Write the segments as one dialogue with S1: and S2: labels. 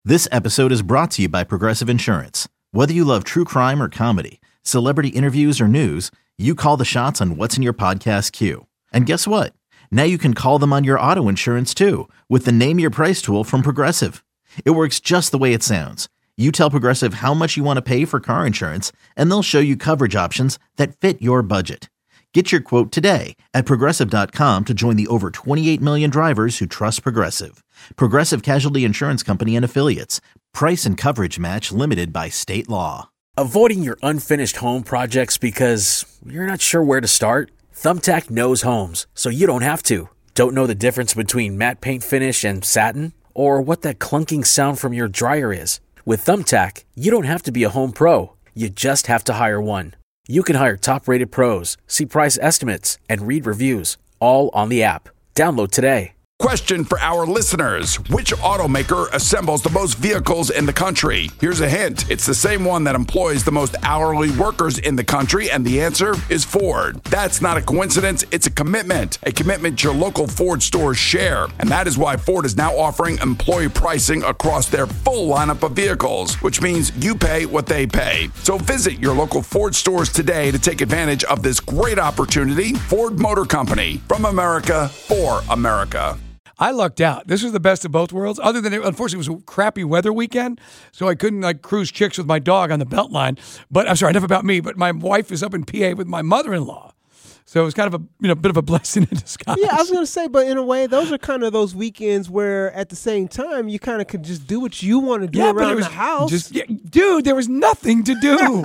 S1: This episode is brought to you by Progressive Insurance. Whether you love true crime or comedy, celebrity interviews or news, you call the shots on what's in your podcast queue. And guess what? Now you can call them on your auto insurance too with the Name Your Price tool from Progressive. It works just the way it sounds. You tell Progressive how much you want to pay for car insurance, and they'll show you coverage options that fit your budget. Get your quote today at Progressive.com to join the over 28 million drivers who trust Progressive. Progressive Casualty Insurance Company and Affiliates. Price and coverage match limited by state law.
S2: Avoiding your unfinished home projects because you're not sure where to start? Thumbtack knows homes, so you don't have to. Don't know the difference between matte paint finish and satin? Or what that clunking sound from your dryer is? With Thumbtack, you don't have to be a home pro. You just have to hire one. You can hire top-rated pros, see price estimates, and read reviews, all on the app. Download today.
S3: Question for our listeners. Which automaker assembles the most vehicles in the country? Here's a hint. It's the same one that employs the most hourly workers in the country, and the answer is Ford. That's not a coincidence. It's a commitment your local Ford stores share. And that is why Ford is now offering employee pricing across their full lineup of vehicles, which means you pay what they pay. So visit your local Ford stores today to take advantage of this great opportunity. Ford Motor Company, from America, for America.
S4: I lucked out. This was the best of both worlds. Other than, unfortunately, it was a crappy weather weekend, so I couldn't cruise chicks with my dog on the Beltline. But I'm sorry, enough about me. But my wife is up in PA with my mother-in-law, so it was kind of a bit of a blessing in disguise.
S5: Yeah, I was going to say, but in a way, those are kind of those weekends where, at the same time, you kind of could just do what you want to do around the house.
S4: Dude, there was nothing to do.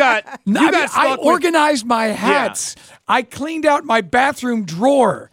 S4: I organized my hats. Yeah. I cleaned out my bathroom drawer.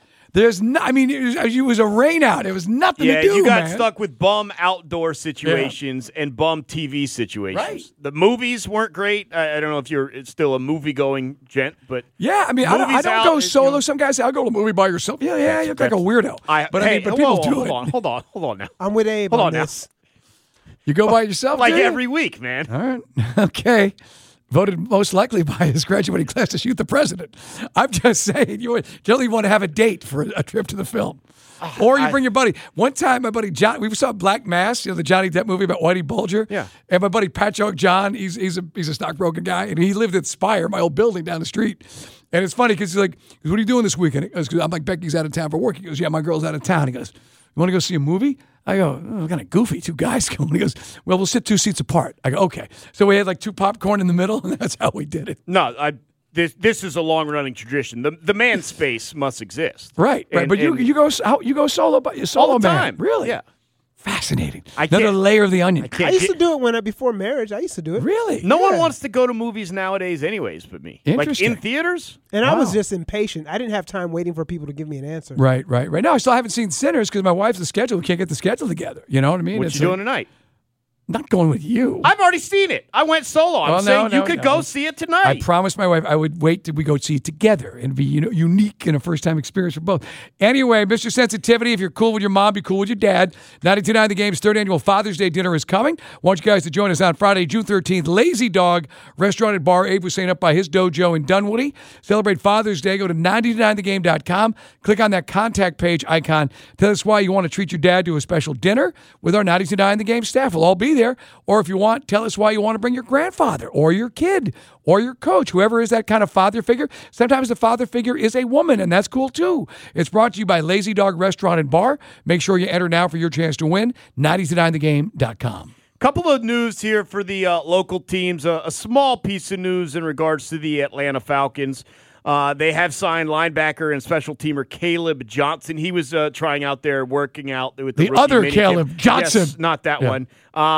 S4: It was a rain out. It was nothing to do,
S6: Yeah, you got
S4: man.
S6: stuck with bum outdoor situations and bum TV situations.
S4: Right.
S6: The movies weren't great. I don't know if you're still a movie-going gent, but
S4: yeah, I don't go solo. Some guys say, I'll go to a movie by yourself. Yeah, you're like a weirdo. People do it.
S6: Hold on now.
S5: I'm with Abe on this.
S4: You go by yourself?
S6: Every week, man.
S4: All right. Okay. Voted most likely by his graduating class to shoot the president. I'm just saying, you generally want to have a date for a trip to the film. Or you bring your buddy. One time, my buddy John, we saw Black Mass, the Johnny Depp movie about Whitey Bulger. Yeah. And my buddy Patchogue John, he's a stockbroker guy, and he lived at Spire, my old building down the street. And it's funny because he's like, what are you doing this weekend? He goes, I'm like, Becky's out of town for work. He goes, yeah, my girl's out of town. He goes, you want to go see a movie? I go, kind of goofy, two guys going. He goes, well, we'll sit 2 seats apart. I go, okay. So we had 2 popcorn in the middle, and that's how we did it.
S6: No, this is a long-running tradition. The man space must exist.
S4: Right. But you go solo, but you're solo
S6: all the
S4: man.
S6: time.
S4: Really?
S6: Yeah.
S4: Fascinating. Another layer of the onion.
S5: I used to do it before marriage. I used to do it.
S4: Really?
S6: No one wants to go to movies nowadays anyways but me.
S4: Interesting.
S6: In theaters?
S5: And I was just impatient. I didn't have time waiting for people to give me an answer.
S4: Right. Now I still haven't seen Sinners because my wife's the schedule. We can't get the schedule together. You know what I mean?
S6: What you doing tonight?
S4: Not going with you.
S6: I've already seen it. I went solo. I'm saying you could go see it tonight.
S4: I promised my wife I would wait till we go see it together and be unique and a first-time experience for both. Anyway, Mr. Sensitivity, if you're cool with your mom, be cool with your dad. 92.9 The Game's third annual Father's Day dinner is coming. Want you guys to join us on Friday, June 13th. Lazy Dog Restaurant and Bar. Abe was saying up by his dojo in Dunwoody. Celebrate Father's Day. Go to 90to9thegame.com. Click on that contact page icon. Tell us why you want to treat your dad to a special dinner with our 90to9 The Game staff. We'll all be there. Or if you want, tell us why you want to bring your grandfather or your kid or your coach, whoever is that kind of father figure. Sometimes the father figure is a woman, and that's cool too. It's brought to you by Lazy Dog Restaurant and Bar. Make sure you enter now for your chance to win. 90to9thegame.com.
S6: Couple of news here for the local teams. A small piece of news in regards to the Atlanta Falcons. They have signed linebacker and special teamer Caleb Johnson. He was trying out there, working out with the
S4: other Caleb Johnson.
S6: Yes, not that one.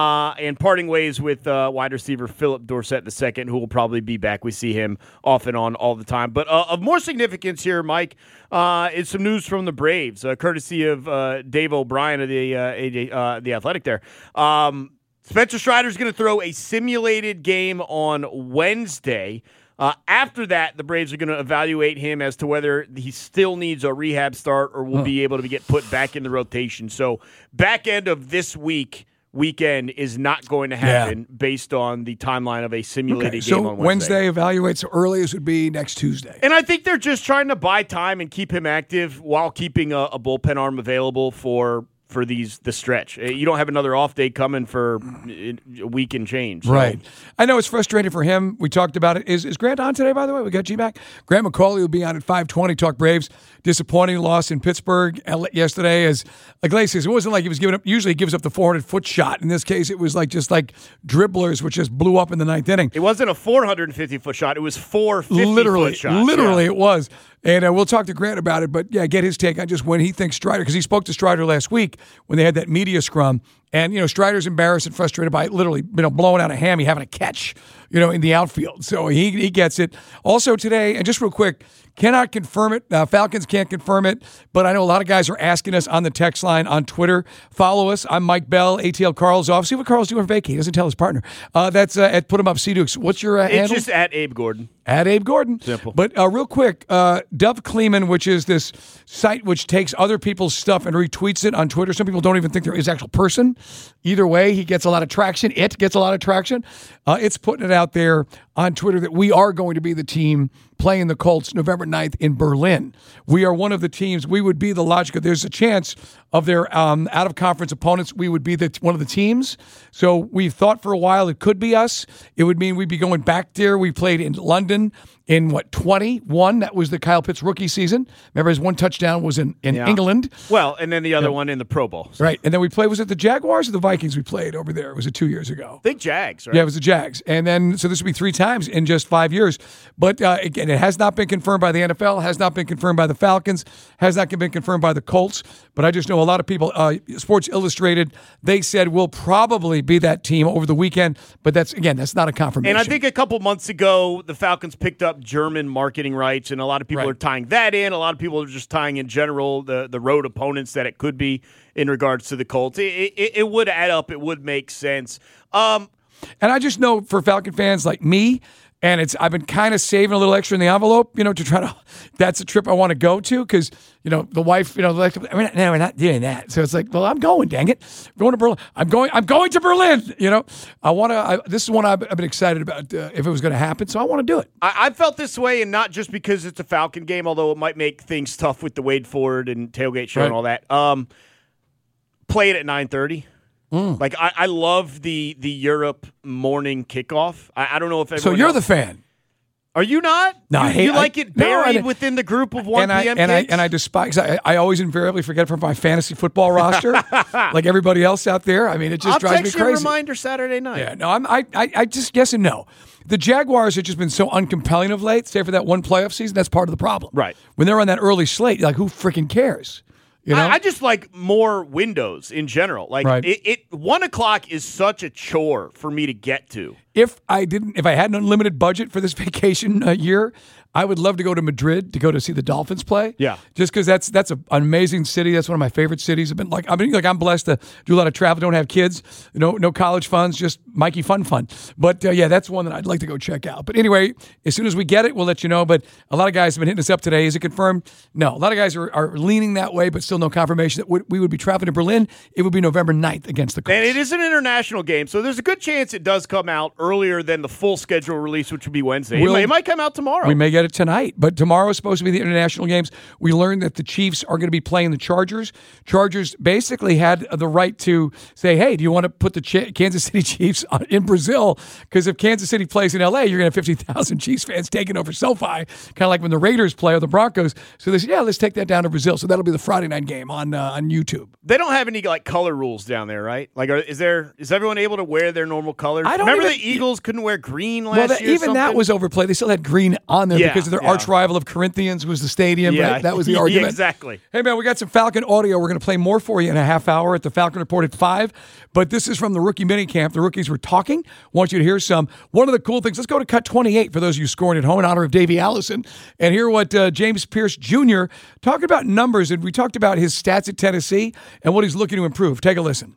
S6: And parting ways with wide receiver Philip Dorsett II, who will probably be back. We see him off and on all the time. But of more significance here, Mike, is some news from the Braves, courtesy of Dave O'Brien of the Athletic there. Spencer Strider's going to throw a simulated game on Wednesday. After that, the Braves are going to evaluate him as to whether he still needs a rehab start or will be able to get put back in the rotation. So back end of this weekend is not going to happen based on the timeline of a simulated game on Wednesday.
S4: So Wednesday evaluates so early as would be next Tuesday.
S6: And I think they're just trying to buy time and keep him active while keeping a bullpen arm available for for the stretch. You don't have another off day coming for a week and change. So.
S4: Right. I know it's frustrating for him. We talked about it. Is Grant on today, by the way? We got G-Mac. Grant McCauley will be on at 5:20. Talk Braves. Disappointing loss in Pittsburgh yesterday. As Iglesias, it wasn't like he was giving up. Usually he gives up the 400-foot shot. In this case, it was just like dribblers, which just blew up in the ninth inning.
S6: It wasn't a 450-foot shot. It was 450-foot shots.
S4: Literally, it was. And we'll talk to Grant about it, but yeah, get his take on just when he thinks Strider, because he spoke to Strider last week when they had that media scrum, and Strider's embarrassed and frustrated by literally blowing out a hammy, having a catch, in the outfield. So he gets it. Also today, and just real quick, cannot confirm it. Falcons can't confirm it, but I know a lot of guys are asking us on the text line on Twitter. Follow us. I'm Mike Bell. ATL Carl's off. See what Carl's doing for vacation. He doesn't tell his partner. That's at Put 'em Up C-Dukes. What's your handle?
S6: It's just at Abe Gordon.
S4: At Abe Gordon.
S6: Simple.
S4: But real quick, Dove Kleeman, which is this site which takes other people's stuff and retweets it on Twitter. Some people don't even think there is an actual person. Either way, he gets a lot of traction. It gets a lot of traction. It's putting it out there on Twitter that we are going to be the team playing the Colts November 9th in Berlin. We are one of the teams. We would be the logical. There's a chance of their out-of-conference opponents. We would be one of the teams. So we thought for a while it could be us. It would mean we'd be going back there. We played in London in, 21? That was the Kyle Pitts rookie season. Remember, his one touchdown was in England.
S6: Well, and then the other one in the Pro Bowl.
S4: So. Right. And then we played, was it the Jaguars or the Vikings we played over there? Was it 2 years ago?
S6: I think Jags, right?
S4: Yeah, it was the Jags. And then, so this would be 3 times in just 5 years. But again, it has not been confirmed by the NFL, has not been confirmed by the Falcons, has not been confirmed by the Colts. But I just know a lot of people, Sports Illustrated, they said we'll probably be that team over the weekend. But that's not a confirmation.
S6: And I think a couple months ago, the Falcons picked up German marketing rights, and a lot of people are tying that in. A lot of people are just tying in general the road opponents that it could be in regards to the Colts. It would add up. It would make sense.
S4: And I just know for Falcon fans like me, and I've been kind of saving a little extra in the envelope, to try to. That's a trip I want to go to because the wife, no, we're not doing that. So it's like, well, I'm going. Dang it, I'm going to Berlin. I'm going to Berlin. I want to. This is one I've been excited about if it was going to happen. So I want to do it.
S6: I felt this way, and not just because it's a Falcon game, although it might make things tough with the Wade Ford and tailgate show and all that. Play it at 9:30. Like I love the Europe morning kickoff. I don't know if everyone.
S4: So you're the fan.
S6: Are you not?
S4: No,
S6: you like it buried within the group of 1 p.m. kicks?
S4: And I despise. I always invariably forget from my fantasy football roster, like everybody else out there. I mean, it just drives me crazy.
S6: I'll text you a reminder Saturday night.
S4: Yeah, no, I just yes and no. The Jaguars have just been so uncompelling of late. Say for that one playoff season, that's part of the problem.
S6: Right.
S4: When they're on that early slate, like who freaking cares?
S6: I just like more windows in general. Like 1 o'clock is such a chore for me to get to.
S4: If I had an unlimited budget for this vacation year, I would love to go to Madrid to go to see the Dolphins play.
S6: Yeah,
S4: just because that's an amazing city. That's one of my favorite cities. I'm blessed to do a lot of travel. Don't have kids, no college funds, just Mikey fun. But that's one that I'd like to go check out. But anyway, as soon as we get it, we'll let you know. But a lot of guys have been hitting us up today. Is it confirmed? No. A lot of guys are leaning that way, but still no confirmation that we would be traveling to Berlin. It would be November 9th against the Colts.
S6: And it is an international game, so there's a good chance it does come out earlier than the full schedule release, which would be Wednesday. It might come out tomorrow.
S4: We may get it tonight, but tomorrow is supposed to be the international games. We learned that the Chiefs are going to be playing the Chargers. Chargers basically had the right to say, hey, do you want to put the Kansas City Chiefs in Brazil? Because if Kansas City plays in L.A., you're going to have 50,000 Chiefs fans taking over SoFi, kind of like when the Raiders play or the Broncos. So they said, yeah, let's take that down to Brazil. So that'll be the Friday night game on YouTube.
S6: They don't have any color rules down there, right? Like, is everyone able to wear their normal colors? Remember the Eagles couldn't wear green last year?
S4: Even that was overplayed. They still had green on there because of their arch rival of Corinthians was the stadium.
S6: Yeah,
S4: right? That was the argument.
S6: Exactly.
S4: Hey, man, we got some Falcon audio. We're going to play more for you in a half hour at the Falcon Report at 5. But this is from the rookie minicamp. The rookies were talking. Want you to hear some. One of the cool things, let's go to cut 28 for those of you scoring at home in honor of Davey Allison and hear what James Pierce Jr. talking about numbers. And we talked about his stats at Tennessee and what he's looking to improve. Take a listen.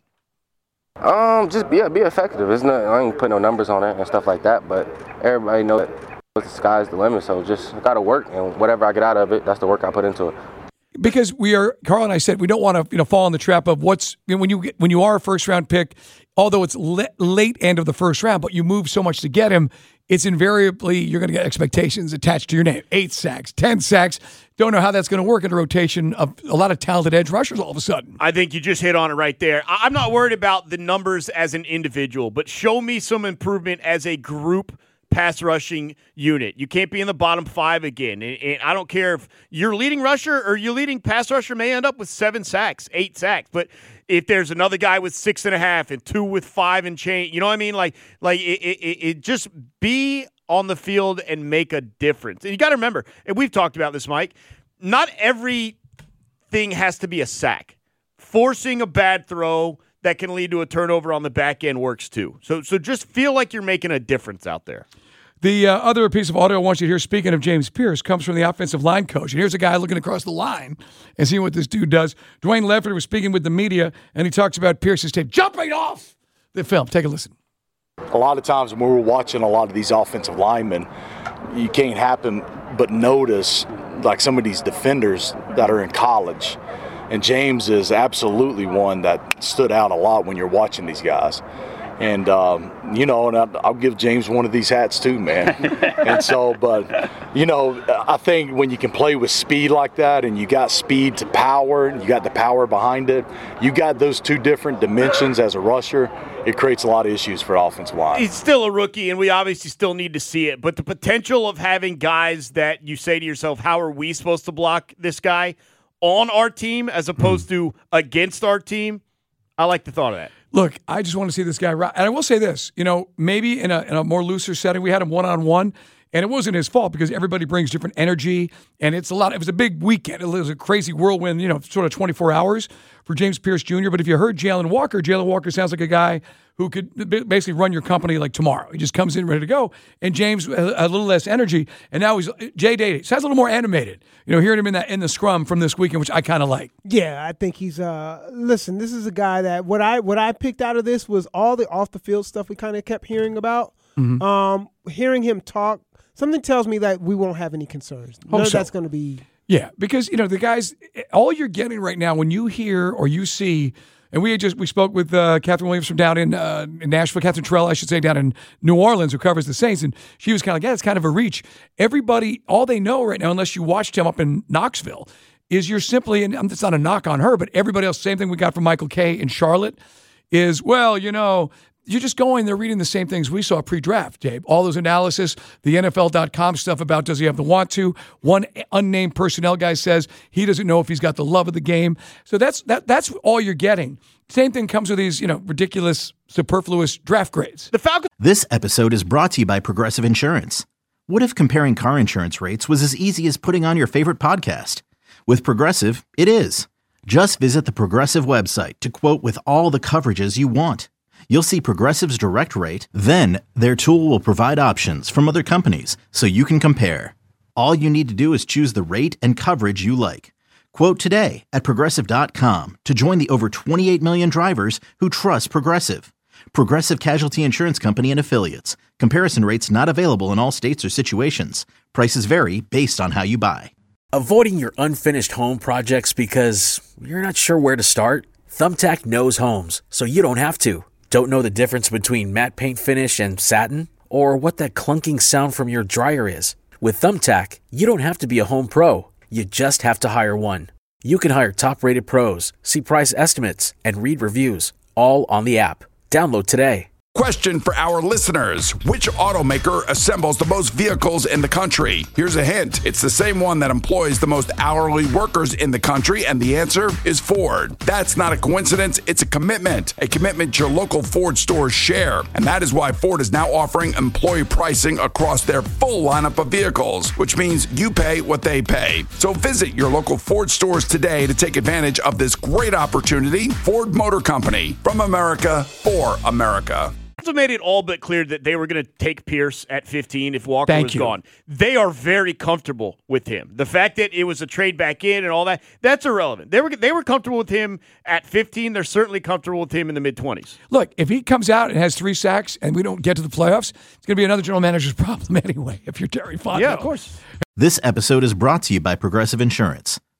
S7: Just be effective. I ain't put no numbers on it and stuff like that, but everybody knows that the sky's the limit, so just got to work, and whatever I get out of it, that's the work I put into it.
S4: because Carl and I said we don't want to fall in the trap of when you are a first round pick, although it's late end of the first round, but you move so much to get him, it's invariably you're going to get expectations attached to your name. 8 sacks, 10 sacks. Don't know how that's going to work in a rotation of a lot of talented edge rushers all of a sudden.
S6: I think you just hit on it right there. I'm not worried about the numbers as an individual, but show me some improvement as a group pass rushing unit. You can't be in the bottom 5 again. And I don't care if your leading rusher or your leading pass rusher may end up with 7 sacks, 8 sacks. But if there's another guy with 6.5 and 2 with 5 and change, you know what I mean? Like it just be on the field and make a difference. And you got to remember, and we've talked about this, Mike, not everything has to be a sack. Forcing a bad throw that can lead to a turnover on the back end works too. So just feel like you're making a difference out there.
S4: The other piece of audio I want you to hear, speaking of James Pierce, comes from the offensive line coach. And here's a guy looking across the line and seeing what this dude does. Dwayne Leffert was speaking with the media, and he talks about Pierce's tape jumping off the film. Take a listen.
S8: A lot of times when we're watching a lot of these offensive linemen, you can't happen but notice like some of these defenders that are in college. And James is absolutely one that stood out a lot when you're watching these guys. And, and I'll give James one of these hats too, man. And so, but, I think when you can play with speed like that and you got speed to power, and you got the power behind it, you got those two different dimensions as a rusher, it creates a lot of issues for offensive line.
S6: He's still a rookie, and we obviously still need to see it. But the potential of having guys that you say to yourself, how are we supposed to block this guy on our team as opposed to against our team, I like the thought of that.
S4: Look, I just want to see this guy. And I will say this, maybe in a more looser setting, we had him one-on-one, and it wasn't his fault because everybody brings different energy, and it was a big weekend. It was a crazy whirlwind, sort of 24 hours for James Pierce Jr. But if you heard Jalen Walker sounds like a guy who could basically run your company like tomorrow. He just comes in ready to go. And James a little less energy, and now Jay Day sounds a little more animated. Hearing him in the scrum from this weekend, which I kind of like.
S5: Yeah, I think he's listen, this is a guy that what I picked out of this was all the off the field stuff we kind of kept hearing about. Mm-hmm. Hearing him talk, something tells me that we won't have any concerns. None of that's going to be.
S4: Yeah, because the guys, all you're getting right now when you hear or you see. And we spoke with Catherine Williams from down in Nashville, Catherine Terrell, I should say, down in New Orleans, who covers the Saints, and she was kind of like, it's kind of a reach. Everybody, all they know right now, unless you watched him up in Knoxville, is you're simply, and it's not a knock on her, but everybody else, same thing we got from Michael Kay in Charlotte, is, you're just going, they're reading the same things we saw pre-draft, Dave. All those analysis, the NFL.com stuff about does he have the want to. One unnamed personnel guy says he doesn't know if he's got the love of the game. So that's all you're getting. Same thing comes with these, ridiculous, superfluous draft grades.
S1: This episode is brought to you by Progressive Insurance. What if comparing car insurance rates was as easy as putting on your favorite podcast? With Progressive, it is. Just visit the Progressive website to quote with all the coverages you want. You'll see Progressive's direct rate, then their tool will provide options from other companies so you can compare. All you need to do is choose the rate and coverage you like. Quote today at Progressive.com to join the over 28 million drivers who trust Progressive. Progressive Casualty Insurance Company and Affiliates. Comparison rates not available in all states or situations. Prices vary based on how you buy.
S2: Avoiding your unfinished home projects because you're not sure where to start? Thumbtack knows homes, so you don't have to. Don't know the difference between matte paint finish and satin? Or what that clunking sound from your dryer is? With Thumbtack, you don't have to be a home pro. You just have to hire one. You can hire top-rated pros, see price estimates, and read reviews, all on the app. Download today.
S3: Question for our listeners. Which automaker assembles the most vehicles in the country? Here's a hint. It's the same one that employs the most hourly workers in the country, and the answer is Ford. That's not a coincidence. It's a commitment your local Ford stores share. And that is why Ford is now offering employee pricing across their full lineup of vehicles, which means you pay what they pay. So visit your local Ford stores today to take advantage of this great opportunity. Ford Motor Company, from America for America.
S6: Also made it all but clear that they were going to take Pierce at 15 if Walker was gone. They are very comfortable with him. The fact that it was a trade back in and all that, that's irrelevant. They were comfortable with him at 15. They're certainly comfortable with him in the mid-20s.
S4: Look, if he comes out and has 3 sacks and we don't get to the playoffs, it's going to be another general manager's problem anyway, if you're Terry Fontenot.
S6: Yeah, of course.
S1: This episode is brought to you by Progressive Insurance.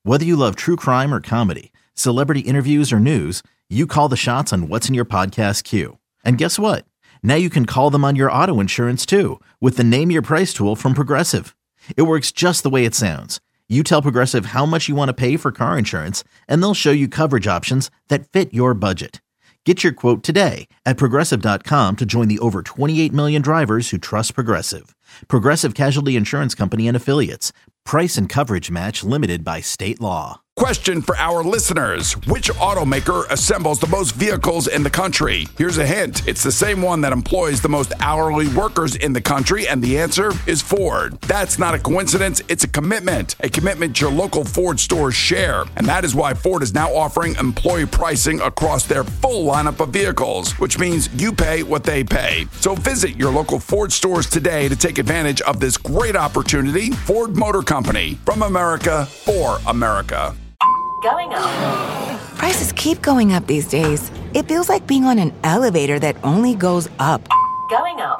S1: Whether you love true crime or comedy, celebrity interviews or news, you call the shots on what's in your podcast queue. And guess what? Now you can call them on your auto insurance too with the Name Your Price tool from Progressive. It works just the way it sounds. You tell Progressive how much you want to pay for car insurance, and they'll show you coverage options that fit your budget. Get your quote today at Progressive.com to join the over 28 million drivers who trust Progressive. Progressive Casualty Insurance Company and Affiliates. Price and coverage match limited by state law.
S3: Question for our listeners. Which automaker assembles the most vehicles in the country? Here's a hint. It's the same one that employs the most hourly workers in the country, and the answer is Ford. That's not a coincidence. It's a commitment your local Ford stores share. And that is why Ford is now offering employee pricing across their full lineup of vehicles, which means you pay what they pay. So visit your local Ford stores today to take advantage of this great opportunity. Ford Motor Company, from America for America.
S9: Going up. Prices keep going up these days. It feels like being on an elevator that only goes up. Going up.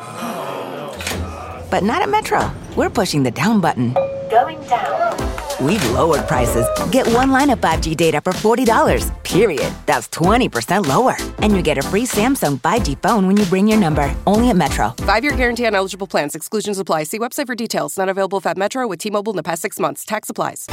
S9: But not at Metro. We're pushing the down button. Going down. We've lowered prices. Get one line of 5G data for $40, period. That's 20% lower. And you get a free Samsung 5G phone when you bring your number. Only at Metro.
S10: 5-year guarantee on eligible plans. Exclusions apply. See website for details. Not available at Metro with T-Mobile in the past 6 months. Tax applies.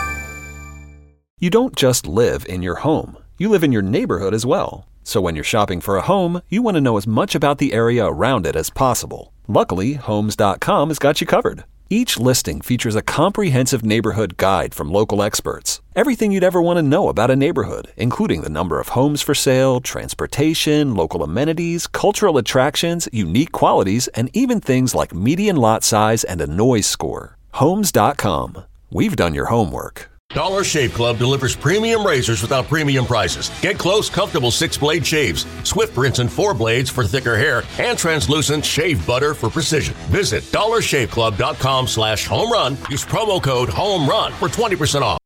S11: You don't just live in your home. You live in your neighborhood as well. So when you're shopping for a home, you want to know as much about the area around it as possible. Luckily, Homes.com has got you covered. Each listing features a comprehensive neighborhood guide from local experts. Everything you'd ever want to know about a neighborhood, including the number of homes for sale, transportation, local amenities, cultural attractions, unique qualities, and even things like median lot size and a noise score. Homes.com. We've done your homework.
S12: Dollar Shave Club delivers premium razors without premium prices. Get close, comfortable 6-blade shaves, swift rinse and 4 blades for thicker hair, and translucent shave butter for precision. Visit dollarshaveclub.com/homerun. Use promo code HOMERUN for 20% off.